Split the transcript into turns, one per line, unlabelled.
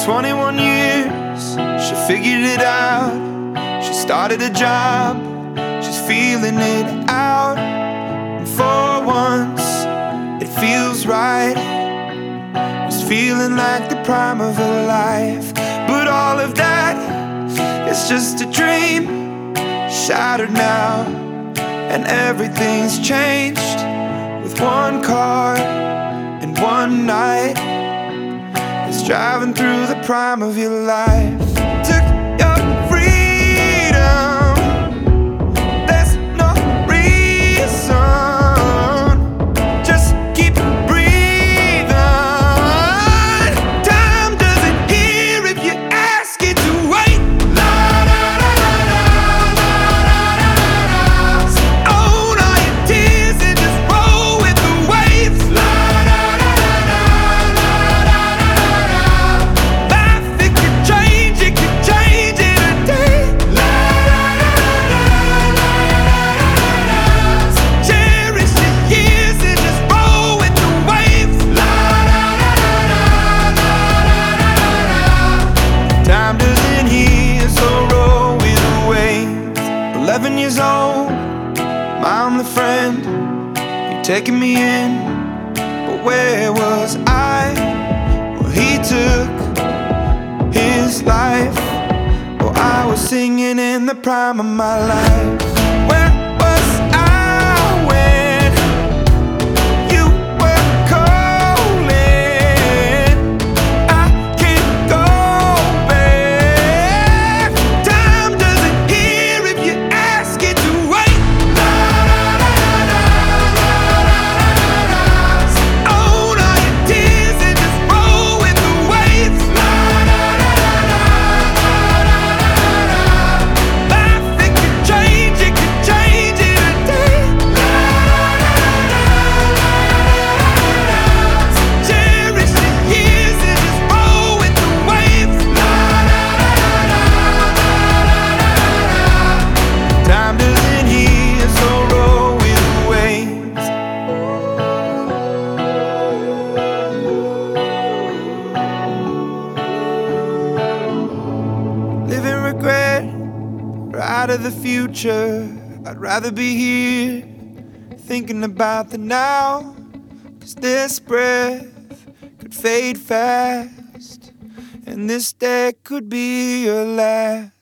21 years, she figured it out. She started a job, she's feeling it out. And for once, it feels right. It's feeling like the prime of her life. But all of that is just a dream, shattered now. And everything's changed with one car and one night. It's driving through the prime of your life. Took your freedom, there's no reason. Just keep breathing. Time doesn't hear if you ask it to wait. La la la la la la la la. So own all your tears and just roll with the waves. La la la la la la la. Life, it could change in a day. La la la la la. So cherish the years and just roll with the waves. La la la la la. Time doesn't heal, so roll with the waves. 11 years old, I'm the friend. You're taking me in, but where was I? Well, he took his life. Oh, I was singing in the prime of my life. Where was I when you were calling? I can't go back. Time doesn't hear if you ask it to wait. La la la la la. So own all your tears and just roll with the waves. La la la la la. Life, it could change in a day. La la la la. So cherish the years and just roll with the waves. La la la la. Time doesn't heal, so roll with the waves. Living regret, or out of the future. I'd rather be here, thinking about the now. 'Cause this breath could fade fast, and this day could be your last.